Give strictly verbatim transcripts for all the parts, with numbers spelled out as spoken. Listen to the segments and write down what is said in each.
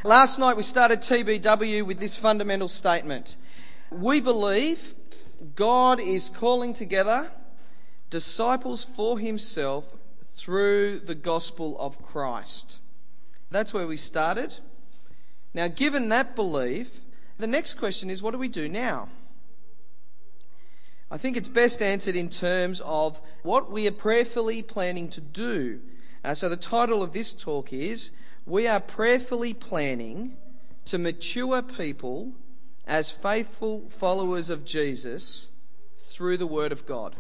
Last night we started T B W with this fundamental statement. We believe God is calling together disciples for himself through the gospel of Christ. That's where we started. Now, given that belief, the next question is, what do we do now? I think it's best answered in terms of what we are prayerfully planning to do. Uh, so the title of this talk is, we are prayerfully planning to mature people as faithful followers of Jesus through the Word of God.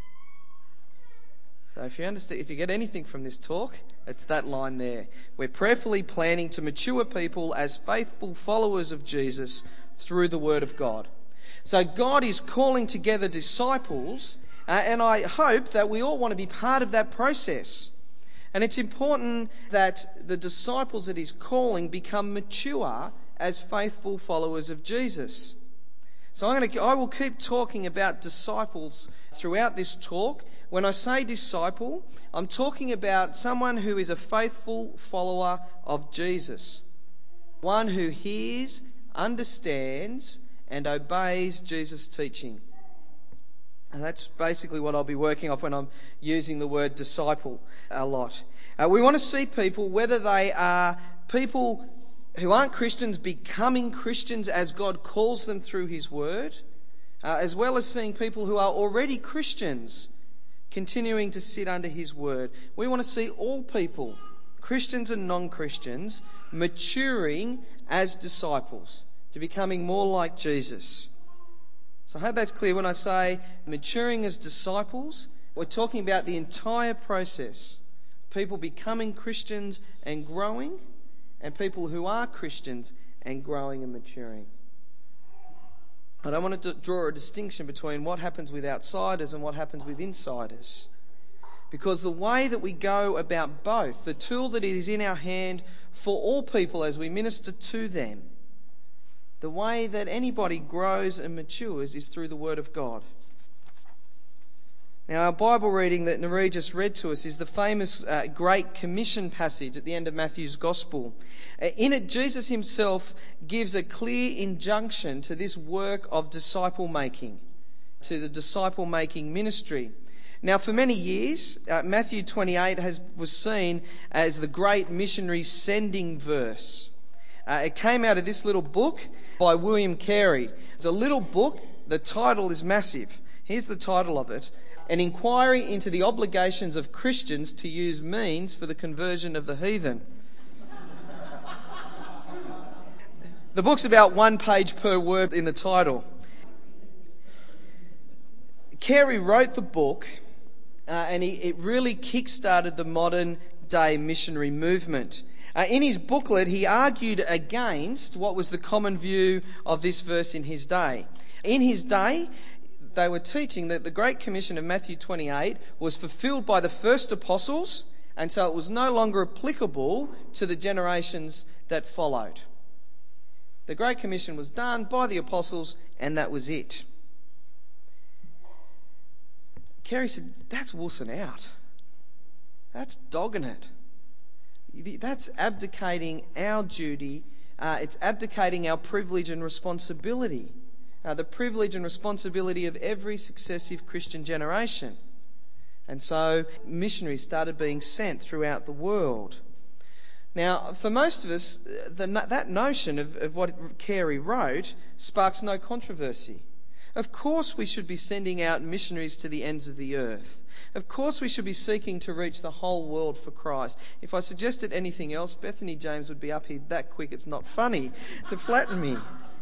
So if you understand, if you get anything from this talk, it's that line there. We're prayerfully planning to mature people as faithful followers of Jesus through the Word of God. So God is calling together disciples, uh, and I hope that we all want to be part of that process. And it's important that the disciples that he's calling become mature as faithful followers of Jesus. So I'm going to, I will keep talking about disciples throughout this talk. When I say disciple, I'm talking about someone who is a faithful follower of Jesus. One who hears, understands, and obeys Jesus' teaching. And that's basically what I'll be working off when I'm using the word disciple a lot. Uh, we want to see people, whether they are people who aren't Christians, becoming Christians as God calls them through his word, uh, as well as seeing people who are already Christians continuing to sit under his word. We want to see all people, Christians and non-Christians, maturing as disciples, to becoming more like Jesus. So I hope that's clear when I say maturing as disciples. We're talking about the entire process. People becoming Christians and growing, and people who are Christians and growing and maturing. I don't want to draw a distinction between what happens with outsiders and what happens with insiders. Because the way that we go about both, the tool that is in our hand for all people as we minister to them, the way that anybody grows and matures is through the Word of God. Now, our Bible reading that Naree just read to us is the famous uh, Great Commission passage at the end of Matthew's Gospel. Uh, in it, Jesus himself gives a clear injunction to this work of disciple-making, to the disciple-making ministry. Now, for many years, uh, Matthew twenty-eight has, was seen as the great missionary sending verse. Uh, it came out of this little book by William Carey. It's a little book. The title is massive. Here's the title of it. An inquiry into the obligations of Christians to use means for the conversion of the heathen. The book's about one page per word in the title. Carey wrote the book uh, and he, it really kick-started the modern day missionary movement. Uh, in his booklet, he argued against what was the common view of this verse in his day. In his day, they were teaching that the Great Commission of Matthew twenty-eight was fulfilled by the first apostles, and so it was no longer applicable to the generations that followed. The Great Commission was done by the apostles, and that was it. Carey said, that's wussing out. That's dogging it. That's abdicating our duty. Uh, it's abdicating our privilege and responsibility. Uh, the privilege and responsibility of every successive Christian generation. And so missionaries started being sent throughout the world. Now, for most of us, the, that notion of, of what Carey wrote sparks no controversy. Of course we should be sending out missionaries to the ends of the earth. Of course we should be seeking to reach the whole world for Christ. If I suggested anything else, Bethany James would be up here that quick it's not funny to flatten me.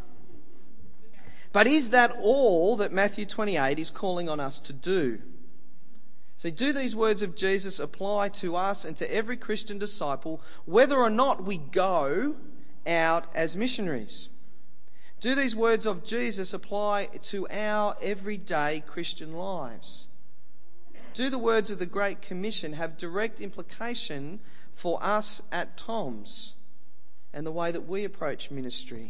But is that all that Matthew twenty-eight is calling on us to do? So do these words of Jesus apply to us and to every Christian disciple, whether or not we go out as missionaries? Do these words of Jesus apply to our everyday Christian lives? Do the words of the Great Commission have direct implication for us at Tom's and the way that we approach ministry?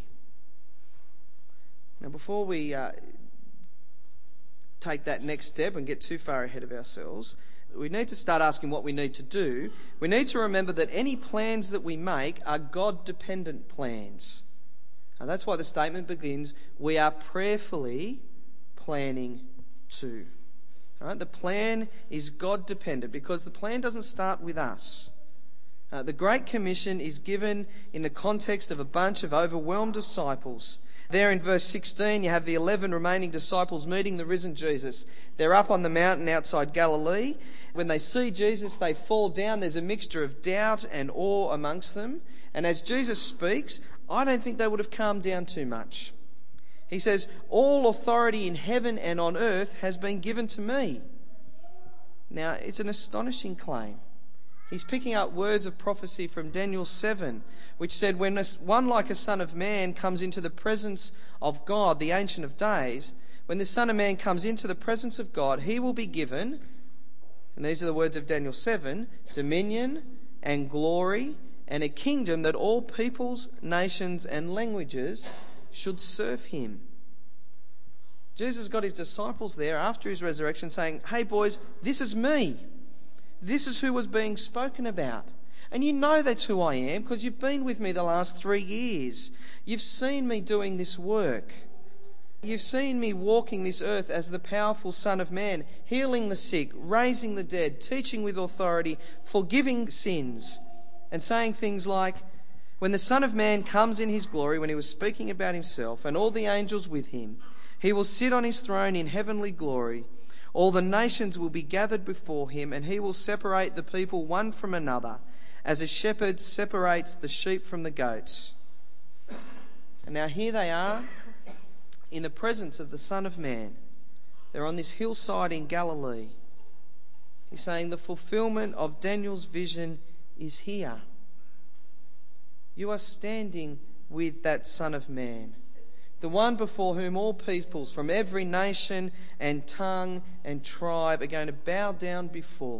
Now, before we uh, take that next step and get too far ahead of ourselves, we need to start asking what we need to do. We need to remember that any plans that we make are God-dependent plans. And that's why the statement begins, we are prayerfully planning to. All right? The plan is God-dependent because the plan doesn't start with us. Uh, the Great Commission is given in the context of a bunch of overwhelmed disciples. There in verse sixteen, you have the eleven remaining disciples meeting the risen Jesus. They're up on the mountain outside Galilee. When they see Jesus, they fall down. There's a mixture of doubt and awe amongst them. And as Jesus speaks, I don't think they would have calmed down too much. He says, all authority in heaven and on earth has been given to me. Now, it's an astonishing claim. He's picking up words of prophecy from Daniel seven, which said, when one like a son of man comes into the presence of God, the Ancient of Days, when the Son of Man comes into the presence of God, he will be given, and these are the words of Daniel seven, dominion and glory and a kingdom that all peoples, nations and languages should serve him. Jesus got his disciples there after his resurrection saying, hey boys, this is me. This is who was being spoken about. And you know that's who I am because you've been with me the last three years. You've seen me doing this work. You've seen me walking this earth as the powerful Son of Man, healing the sick, raising the dead, teaching with authority, forgiving sins, and saying things like, when the Son of Man comes in his glory, when he was speaking about himself, and all the angels with him, he will sit on his throne in heavenly glory. All the nations will be gathered before him, and he will separate the people one from another, as a shepherd separates the sheep from the goats. And now here they are, in the presence of the Son of Man. They're on this hillside in Galilee. He's saying the fulfillment of Daniel's vision is here. You are standing with that Son of Man, the one before whom all peoples from every nation and tongue and tribe are going to bow down before.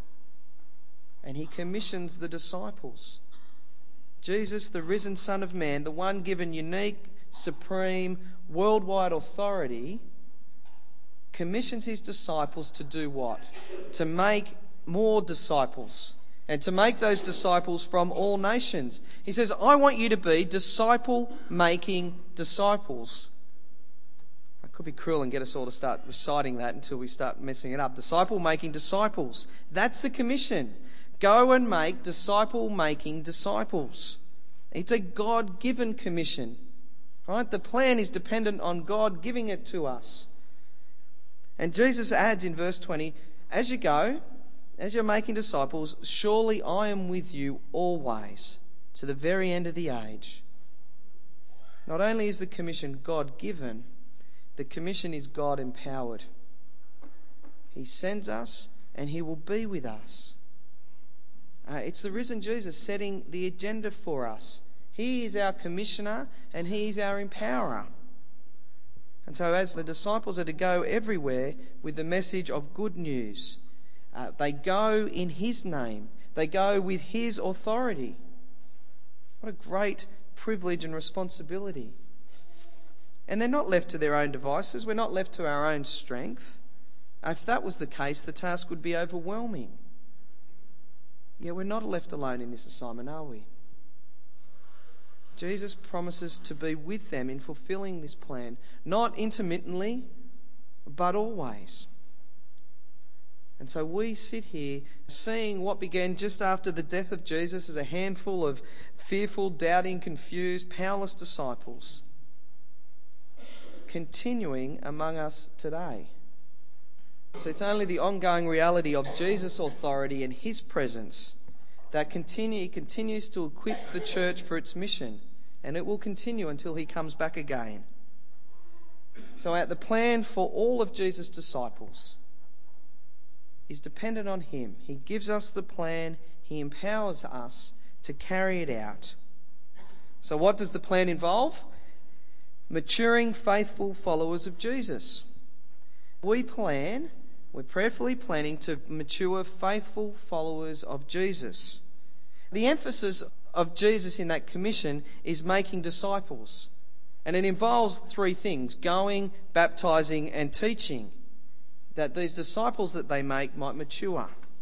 And he commissions the disciples. Jesus, the risen Son of Man, the one given unique, supreme, worldwide authority, commissions his disciples to do what? To make more disciples. And to make those disciples from all nations. He says, I want you to be disciple-making disciples. I could be cruel and get us all to start reciting that until we start messing it up. Disciple-making disciples. That's the commission. Go and make disciple-making disciples. It's a God-given commission. Right? The plan is dependent on God giving it to us. And Jesus adds in verse twenty, as you go, as you're making disciples, surely I am with you always, to the very end of the age. Not only is the commission God-given, the commission is God-empowered. He sends us and he will be with us. Uh, it's the risen Jesus setting the agenda for us. He is our commissioner and he is our empowerer. And so as the disciples are to go everywhere with the message of good news, Uh, they go in his name. They go with his authority. What a great privilege and responsibility. And they're not left to their own devices. We're not left to our own strength. If that was the case, the task would be overwhelming. Yet we're not left alone in this assignment, are we? Jesus promises to be with them in fulfilling this plan, not intermittently, but always. And so we sit here seeing what began just after the death of Jesus as a handful of fearful, doubting, confused, powerless disciples continuing among us today. So it's only the ongoing reality of Jesus' authority and his presence that continue, continues to equip the church for its mission, and it will continue until he comes back again. So the plan for all of Jesus' disciples is dependent on him. He gives us the plan. He empowers us to carry it out. So what does the plan involve? Maturing faithful followers of Jesus. We plan, we're prayerfully planning to mature faithful followers of Jesus. The emphasis of Jesus in that commission is making disciples. And it involves three things: going, baptizing and teaching, that these disciples that they make might mature.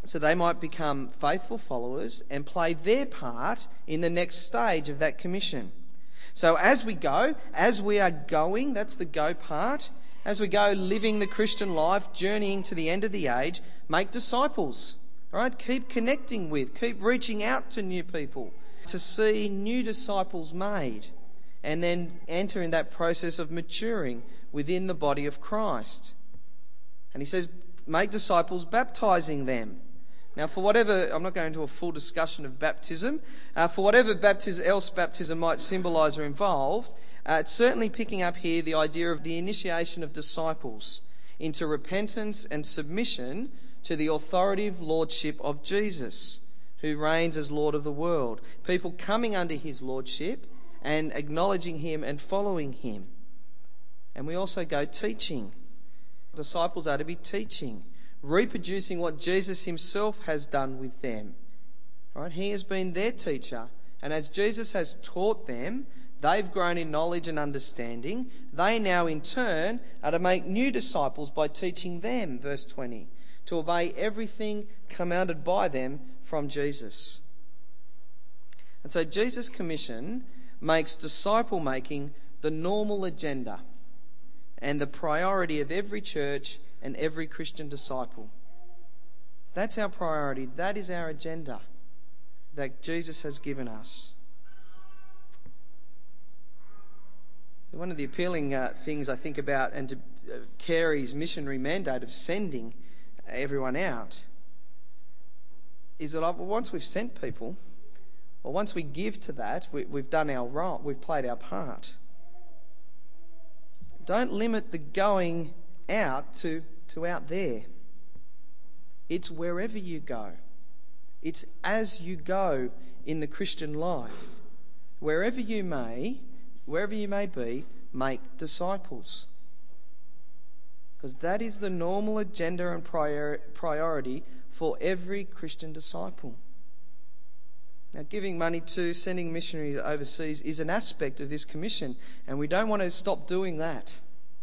so they might become faithful followers and play their part in the next stage of that commission. So as we go, as we are going, that's the go part, as we go living the Christian life, journeying to the end of the age, make disciples, all right? Keep connecting with, keep reaching out to new people to see new disciples made, and then enter in that process of maturing within the body of Christ. And he says, make disciples, baptizing them. Now, for whatever, I'm not going into a full discussion of baptism, uh, for whatever baptism, else baptism might symbolise or involve, uh, it's certainly picking up here the idea of the initiation of disciples into repentance and submission to the authoritative lordship of Jesus, who reigns as Lord of the world. People coming under his lordship and acknowledging him and following him. And we also go teaching. Disciples are to be teaching, reproducing what Jesus himself has done with them. Right? He has been their teacher, and as Jesus has taught them, they've grown in knowledge and understanding. They now in turn are to make new disciples by teaching them, verse twenty, to obey everything commanded by them from Jesus. And so Jesus' commission makes disciple making the normal agenda and the priority of every church and every Christian disciple. That's our priority. That is our agenda that Jesus has given us. One of the appealing uh, things I think about and to uh, Carey's missionary mandate of sending everyone out is that once we've sent people, or once we give to that, we, we've done our role, we've played our part. Don't limit the going out to, to out there. It's wherever you go. It's as you go in the Christian life. Wherever you may, wherever you may be, make disciples. Because that is the normal agenda and prior, priority for every Christian disciple. Now, giving money to, sending missionaries overseas is an aspect of this commission, and we don't want to stop doing that.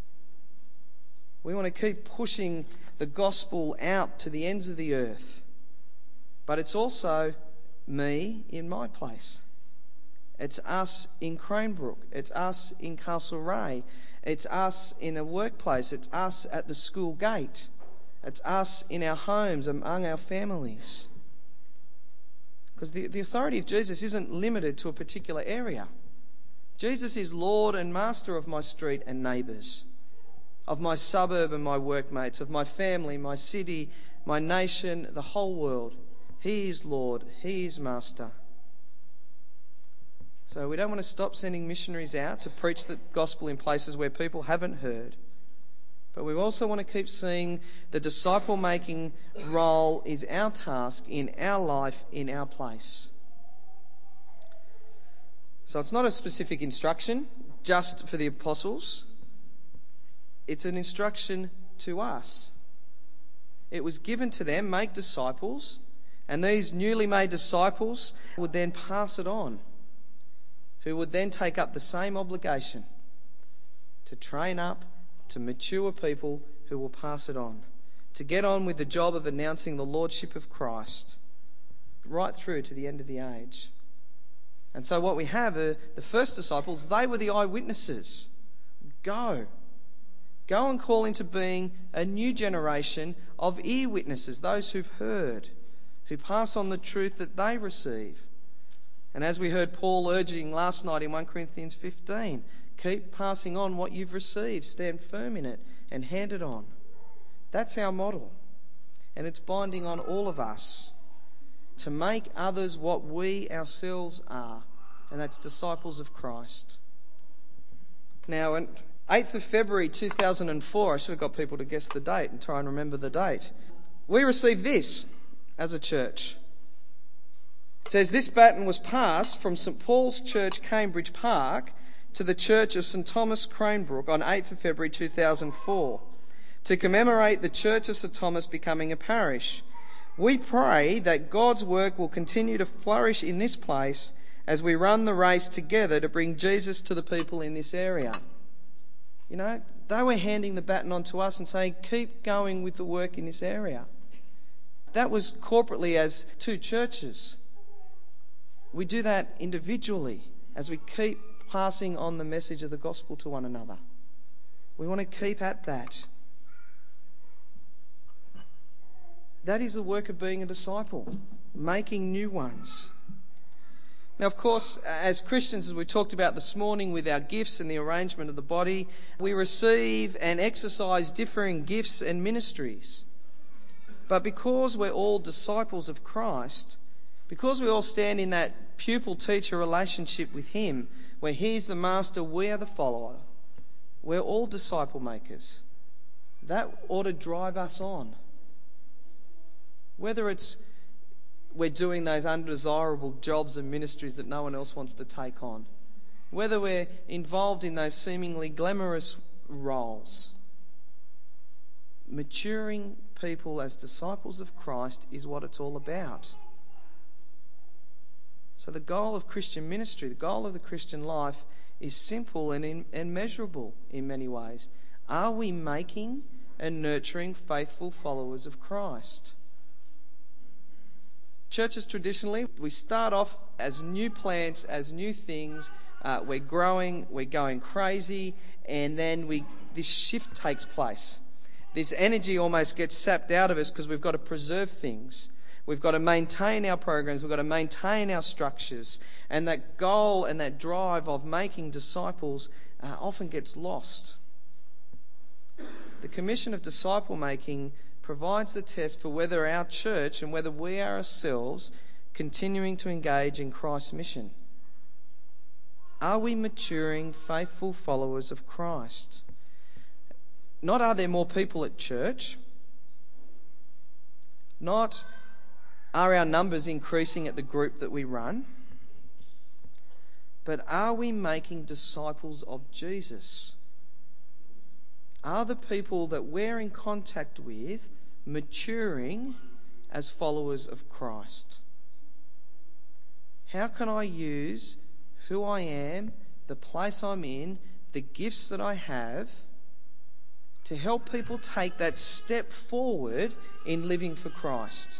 We want to keep pushing the gospel out to the ends of the earth. But it's also me in my place. It's us in Cranebrook. It's us in Castlereagh. It's us in a workplace. It's us at the school gate. It's us in our homes, among our families. Because the, the authority of Jesus isn't limited to a particular area. Jesus is Lord and Master of my street and neighbours, of my suburb and my workmates, of my family, my city, my nation, the whole world. He is Lord. He is Master. So we don't want to stop sending missionaries out to preach the gospel in places where people haven't heard. But we also want to keep seeing the disciple-making role is our task in our life, in our place. So it's not a specific instruction just for the apostles. It's an instruction to us. It was given to them, make disciples, and these newly made disciples would then pass it on, who would then take up the same obligation to train up, to mature people who will pass it on, to get on with the job of announcing the Lordship of Christ right through to the end of the age. And so what we have are the first disciples, they were the eyewitnesses. Go. Go and call into being a new generation of ear witnesses, those who've heard, who pass on the truth that they receive. And as we heard Paul urging last night in First Corinthians fifteen, keep passing on what you've received, stand firm in it and hand it on. That's our model. And it's binding on all of us to make others what we ourselves are, and that's disciples of Christ. Now, on eighth of February two thousand four, I should have got people to guess the date and try and remember the date. We received this as a church. It says, this baton was passed from St Paul's Church, Cambridge Park, to the Church of St Thomas, Cranebrook on eighth of February two thousand four to commemorate the Church of St Thomas becoming a parish. We pray that God's work will continue to flourish in this place as we run the race together to bring Jesus to the people in this area. You know, they were handing the baton on to us and saying, keep going with the work in this area. That was corporately as two churches. We do that individually as we keep passing on the message of the gospel to one another. We want to keep at that. That is the work of being a disciple, making new ones. Now, of course, as Christians, as we talked about this morning with our gifts and the arrangement of the body, we receive and exercise differing gifts and ministries. But because we're all disciples of Christ, because we all stand in that pupil-teacher relationship with him, where he's the master, we are the follower, we're all disciple makers. That ought to drive us on. Whether it's we're doing those undesirable jobs and ministries that no one else wants to take on, whether we're involved in those seemingly glamorous roles, maturing people as disciples of Christ is what it's all about. So the goal of Christian ministry, the goal of the Christian life is simple and, in, and measurable in many ways. Are we making and nurturing faithful followers of Christ? Churches traditionally, we start off as new plants, as new things. Uh, we're growing, we're going crazy, and then we this shift takes place. This energy almost gets sapped out of us because we've got to preserve things. We've got to maintain our programs. We've got to maintain our structures. And that goal and that drive of making disciples uh, often gets lost. The commission of disciple making provides the test for whether our church and whether we are ourselves continuing to engage in Christ's mission. Are we maturing faithful followers of Christ? Not are there more people at church, not are our numbers increasing at the group that we run, but are we making disciples of Jesus? Are the people that we're in contact with maturing as followers of Christ? How can I use who I am, the place I'm in, the gifts that I have, to help people take that step forward in living for Christ?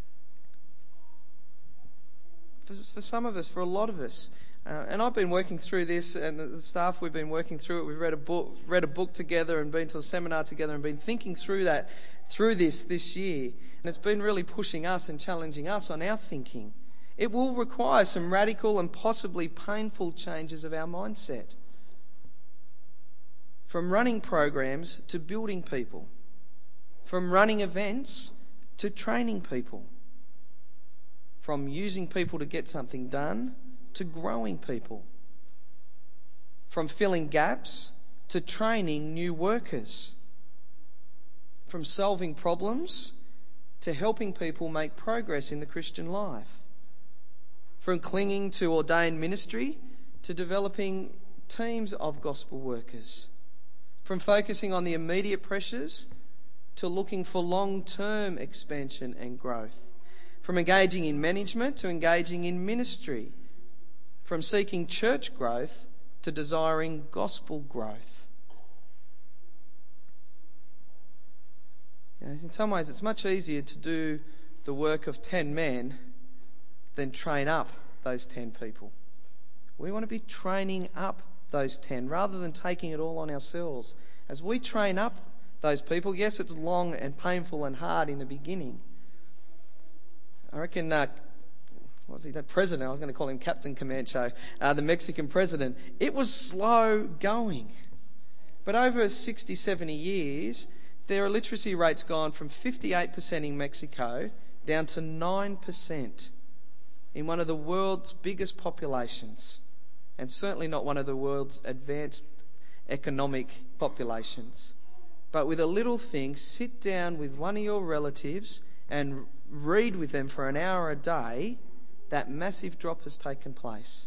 For, for some of us, for a lot of us, Uh, and I've been working through this, and the staff, we've been working through it. We've read a book, read a book together, and been to a seminar together, and been thinking through that, through this this year. And it's been really pushing us and challenging us on our thinking. It will require some radical and possibly painful changes of our mindset. From running programs to building people. From running events to training people. From using people to get something done to growing people. From filling gaps to training new workers. From solving problems to helping people make progress in the Christian life. From clinging to ordained ministry to developing teams of gospel workers. From focusing on the immediate pressures to looking for long-term expansion and growth. From engaging in management to engaging in ministry. From seeking church growth to desiring gospel growth. You know, in some ways, it's much easier to do the work of ten men than train up those ten people. We want to be training up those ten rather than taking it all on ourselves. As we train up those people, yes, it's long and painful and hard in the beginning. I reckon... Uh, What was he, the president? I was going to call him Captain Camacho, uh, the Mexican president. It was slow going. But over sixty, seventy years, their illiteracy rate's gone from fifty-eight percent in Mexico down to nine percent in one of the world's biggest populations, and certainly not one of the world's advanced economic populations. But with a little thing, sit down with one of your relatives and read with them for an hour a day, that massive drop has taken place.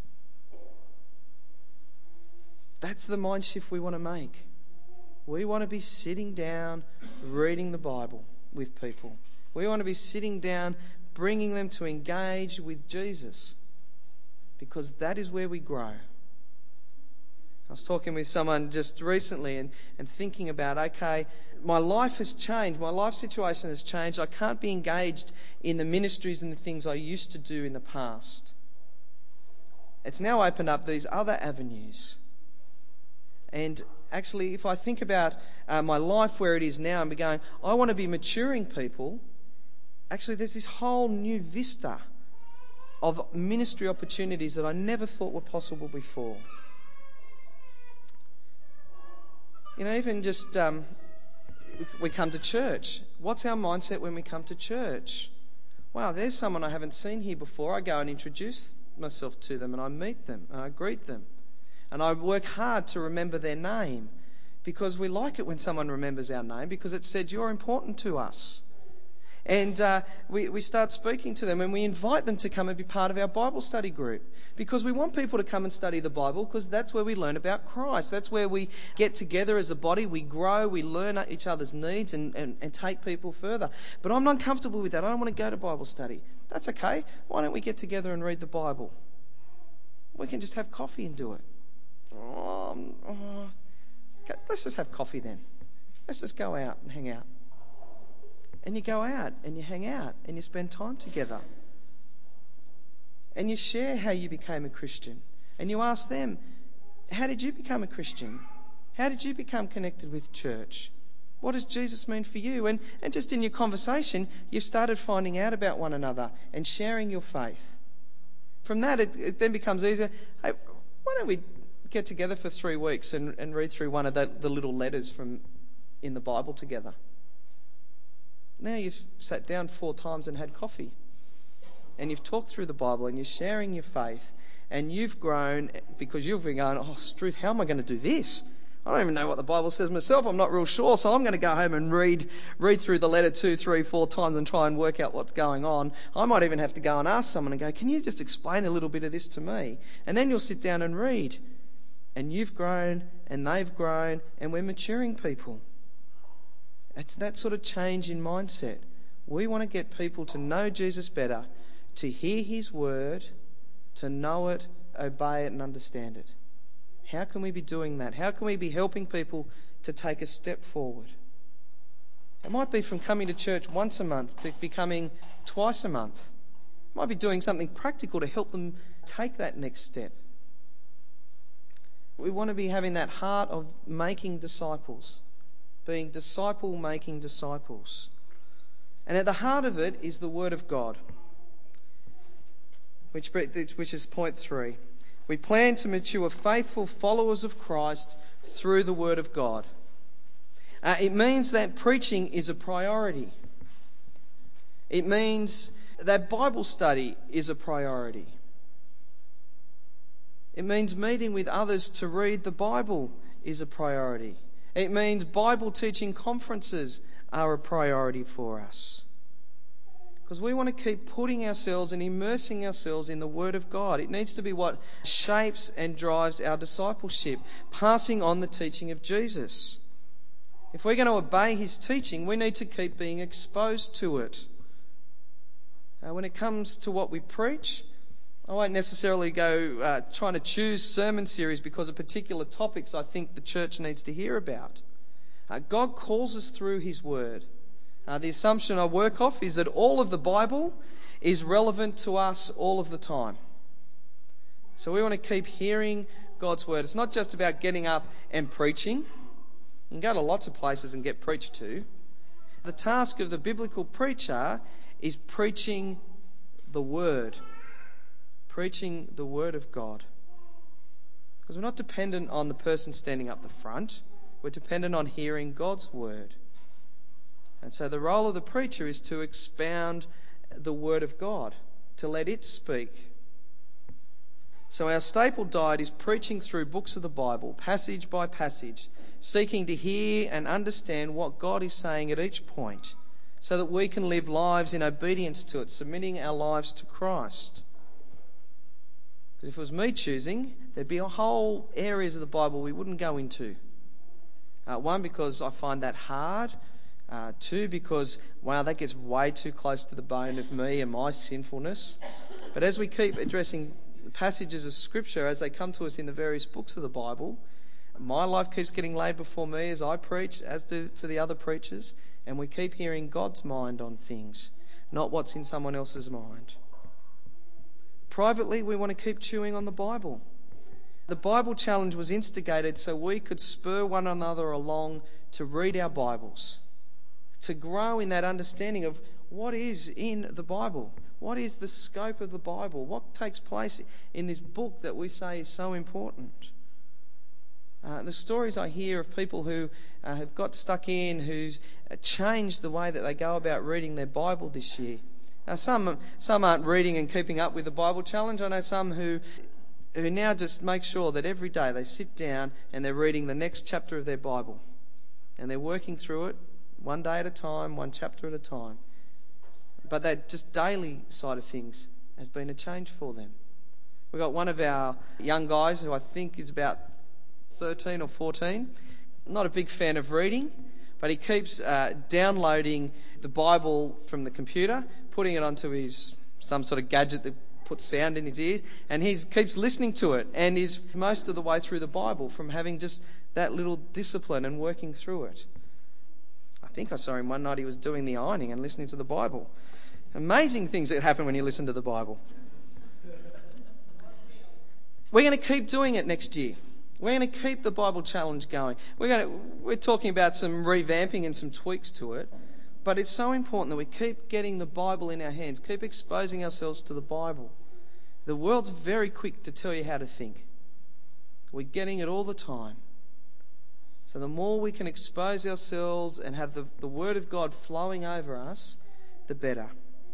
That's the mind shift we want to make. We want to be sitting down, reading the Bible with people. We want to be sitting down, bringing them to engage with Jesus, because that is where we grow. I was talking with someone just recently and, and thinking about, okay, my life has changed. My life situation has changed. I can't be engaged in the ministries and the things I used to do in the past. It's now opened up these other avenues. And actually, if I think about uh, my life where it is now and be going, I want to be maturing people, actually there's this whole new vista of ministry opportunities that I never thought were possible before. You know, even just um, we come to church. What's our mindset when we come to church? Wow, there's someone I haven't seen here before. I go and introduce myself to them and I meet them and I greet them. And I work hard to remember their name because we like it when someone remembers our name because it said, you're important to us. And uh, we, we start speaking to them and we invite them to come and be part of our Bible study group because we want people to come and study the Bible because that's where we learn about Christ. That's where we get together as a body, we grow, we learn each other's needs and, and, and take people further. But I'm not comfortable with that. I don't want to go to Bible study. That's okay. Why don't we get together and read the Bible? We can just have coffee and do it. Oh, oh. Okay, let's just have coffee then. Let's just go out and hang out. And you go out and you hang out and you spend time together. And you share how you became a Christian. And you ask them, how did you become a Christian? How did you become connected with church? What does Jesus mean for you? And, and just in your conversation, you've started finding out about one another and sharing your faith. From that, it, it then becomes easier. Hey, why don't we get together for three weeks and, and read through one of the, the little letters from in the Bible together? Now you've sat down four times and had coffee. And you've talked through the Bible and you're sharing your faith. And you've grown because you've been going, oh, Struth, how am I going to do this? I don't even know what the Bible says myself. I'm not real sure. So I'm going to go home and read read through the letter two, three, four times and try and work out what's going on. I might even have to go and ask someone and go, can you just explain a little bit of this to me? And then you'll sit down and read. And you've grown and they've grown and we're maturing people. It's that sort of change in mindset. We want to get people to know Jesus better, to hear his word, to know it, obey it and understand it. How can we be doing that? How can we be helping people to take a step forward? It might be from coming to church once a month to becoming twice a month. It might be doing something practical to help them take that next step. We want to be having that heart of making disciples. Being disciple-making disciples. And at the heart of it is the Word of God, which, which is point three. We plan to mature faithful followers of Christ through the Word of God. Uh, it means that preaching is a priority. It means that Bible study is a priority. It means meeting with others to read the Bible is a priority. It means Bible teaching conferences are a priority for us. Because we want to keep putting ourselves and immersing ourselves in the Word of God. It needs to be what shapes and drives our discipleship, passing on the teaching of Jesus. If we're going to obey his teaching, we need to keep being exposed to it. Uh, when it comes to what we preach, I won't necessarily go uh, trying to choose sermon series because of particular topics I think the church needs to hear about. Uh, God calls us through his word. Uh, the assumption I work off is that all of the Bible is relevant to us all of the time. So we want to keep hearing God's word. It's not just about getting up and preaching. You can go to lots of places and get preached to. The task of the biblical preacher is preaching the word. Preaching the word of God. Because we're not dependent on the person standing up the front. We're dependent on hearing God's word. And so the role of the preacher is to expound the word of God, to let it speak. So our staple diet is preaching through books of the Bible, passage by passage, seeking to hear and understand what God is saying at each point, so that we can live lives in obedience to it, submitting our lives to Christ. Because if it was me choosing, there'd be a whole areas of the Bible we wouldn't go into. Uh, one, because I find that hard. Uh, two, because, wow, that gets way too close to the bone of me and my sinfulness. But as we keep addressing passages of Scripture as they come to us in the various books of the Bible. My life keeps getting laid before me as I preach, as do for the other preachers, and we keep hearing God's mind on things, not what's in someone else's mind. Privately, we want to keep chewing on the Bible. The Bible Challenge was instigated so we could spur one another along to read our Bibles, to grow in that understanding of what is in the Bible, what is the scope of the Bible, what takes place in this book that we say is so important. Uh, the stories I hear of people who uh, have got stuck in, who's changed the way that they go about reading their Bible this year. Now, some some aren't reading and keeping up with the Bible Challenge. I know some who who now just make sure that every day they sit down and they're reading the next chapter of their Bible. And they're working through it one day at a time, one chapter at a time. But that just daily side of things has been a change for them. We've got one of our young guys who I think is about thirteen or fourteen. Not a big fan of reading, but he keeps uh, downloading the Bible from the computer, putting it onto his some sort of gadget that puts sound in his ears, and he keeps listening to it, and is most of the way through the Bible from having just that little discipline and working through it. I think I saw him one night, he was doing the ironing and listening to the Bible. Amazing things that happen when you listen to the Bible. We're going to keep doing it next year. We're going to keep the Bible Challenge going. We're going to, we're talking about some revamping and some tweaks to it, but it's so important that we keep getting the Bible in our hands, keep exposing ourselves to the Bible. The world's very quick to tell you how to think. We're getting it all the time. So the more we can expose ourselves and have the, the Word of God flowing over us, the better.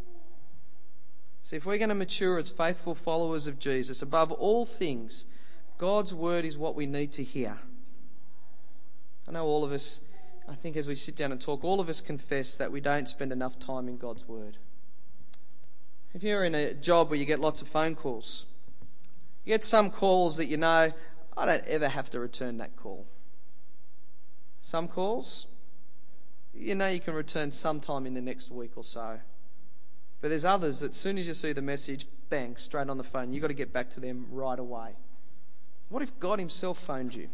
So if we're going to mature as faithful followers of Jesus, above all things, God's Word is what we need to hear. I know all of us, I think as we sit down and talk, all of us confess that we don't spend enough time in God's Word. If you're in a job where you get lots of phone calls, you get some calls that you know, I don't ever have to return that call. Some calls, you know you can return sometime in the next week or so. But there's others that as soon as you see the message, bang, straight on the phone. You've got to get back to them right away. What if God himself phoned you?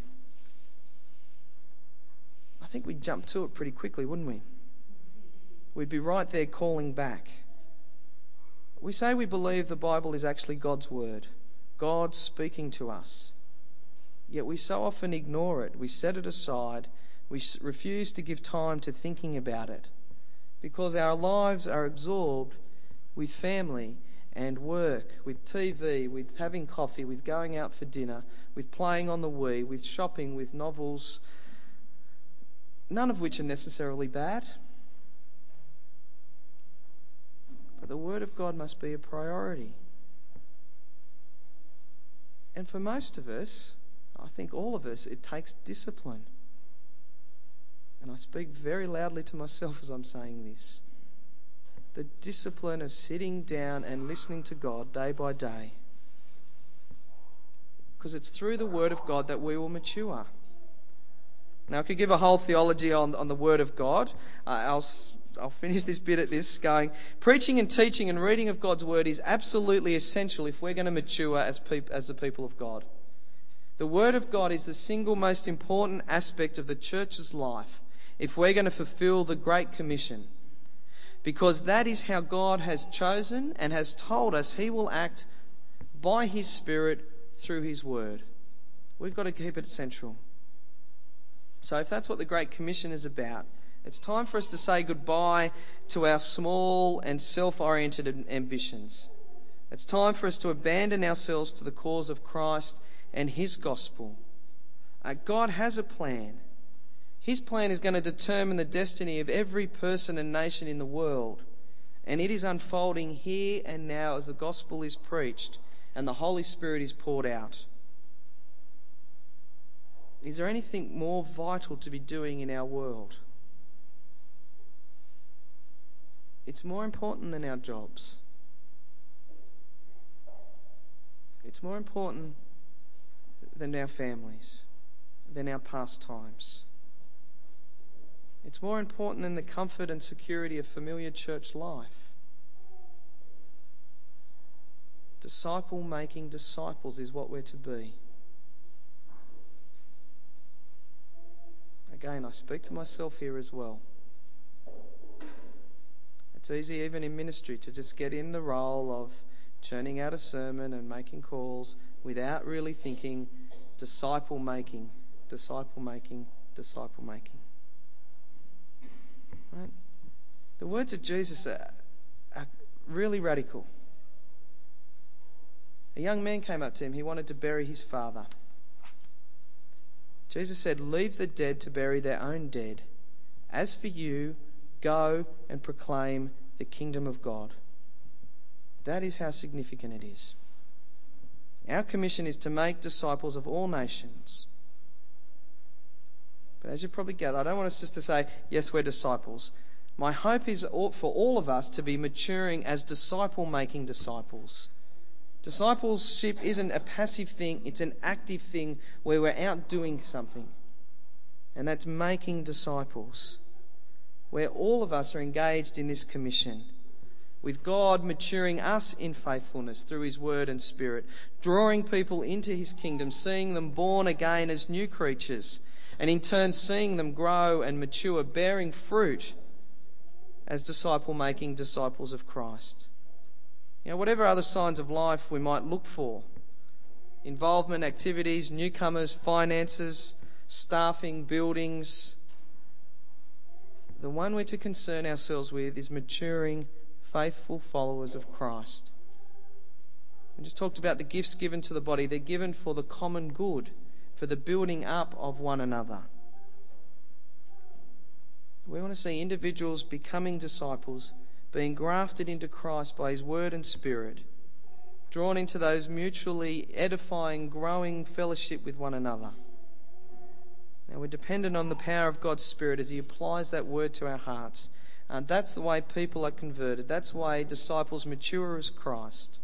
I think we'd jump to it pretty quickly, wouldn't we? We'd be right there calling back. We say we believe the Bible is actually God's Word, God speaking to us. Yet we so often ignore it. We set it aside. We refuse to give time to thinking about it because our lives are absorbed with family and work, with T V, with having coffee, with going out for dinner, with playing on the Wii, with shopping, with novels, none of which are necessarily bad. But the Word of God must be a priority. And for most of us, I think all of us, it takes discipline. And I speak very loudly to myself as I'm saying this. The discipline of sitting down and listening to God day by day. Because it's through the Word of God that we will mature. Now, I could give a whole theology on, on the Word of God. Uh, I'll, I'll finish this bit at this going, preaching and teaching and reading of God's Word is absolutely essential if we're going to mature as, peop, as the people of God. The Word of God is the single most important aspect of the church's life if we're going to fulfill the Great Commission. Because that is how God has chosen and has told us he will act by his Spirit through his Word. We've got to keep it central. So if that's what the Great Commission is about, it's time for us to say goodbye to our small and self-oriented ambitions. It's time for us to abandon ourselves to the cause of Christ and his gospel. Uh, God has a plan. His plan is going to determine the destiny of every person and nation in the world. And it is unfolding here and now as the gospel is preached and the Holy Spirit is poured out. Is there anything more vital to be doing in our world? It's more important than our jobs. It's more important than our families, than our pastimes. It's more important than the comfort and security of familiar church life. Disciple making disciples is what we're to be. Again, I speak to myself here as well. It's easy even in ministry to just get in the role of churning out a sermon and making calls without really thinking disciple making, disciple making, disciple making. Right? The words of Jesus are, are really radical. A young man came up to him. He wanted to bury his father. Jesus said, "Leave the dead to bury their own dead. As for you, go and proclaim the kingdom of God." That is how significant it is. Our commission is to make disciples of all nations. But as you probably gather, I don't want us just to say, yes, we're disciples. My hope is for all of us to be maturing as disciple-making disciples. Discipleship isn't a passive thing, it's an active thing where we're out doing something. And that's making disciples, where all of us are engaged in this commission, with God maturing us in faithfulness through His Word and Spirit, drawing people into His kingdom, seeing them born again as new creatures, and in turn seeing them grow and mature, bearing fruit as disciple-making disciples of Christ. You know, whatever other signs of life we might look for, involvement, activities, newcomers, finances, staffing, buildings, the one we're to concern ourselves with is maturing faithful followers of Christ. We just talked about the gifts given to the body. They're given for the common good, for the building up of one another. We want to see individuals becoming disciples, being grafted into Christ by His Word and Spirit, drawn into those mutually edifying, growing fellowship with one another. And we're dependent on the power of God's Spirit as He applies that Word to our hearts. And that's the way people are converted. That's why disciples mature as Christ.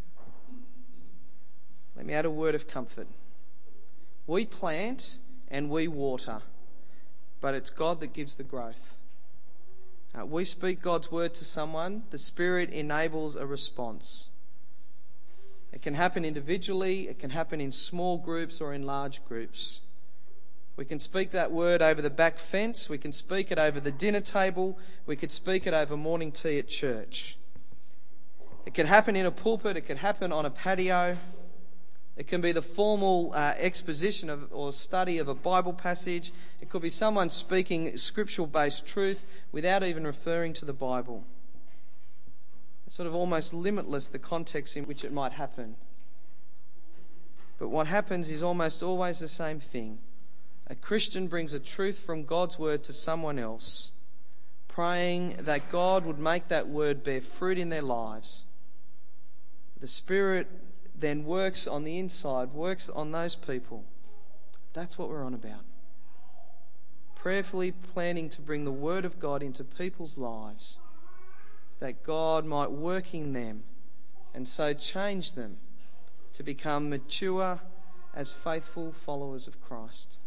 Let me add a word of comfort. We plant and we water, but it's God that gives the growth. Uh, we speak God's word to someone, the Spirit enables a response. It can happen individually, it can happen in small groups or in large groups. We can speak that word over the back fence, we can speak it over the dinner table, we could speak it over morning tea at church. It can happen in a pulpit, it can happen on a patio. It can be the formal uh, exposition of, or study of a Bible passage. It could be someone speaking scriptural-based truth without even referring to the Bible. It's sort of almost limitless, the context in which it might happen. But what happens is almost always the same thing. A Christian brings a truth from God's word to someone else, praying that God would make that word bear fruit in their lives. The Spirit then works on the inside, works on those people. That's what we're on about. Prayerfully planning to bring the Word of God into people's lives, that God might work in them and so change them to become mature as faithful followers of Christ.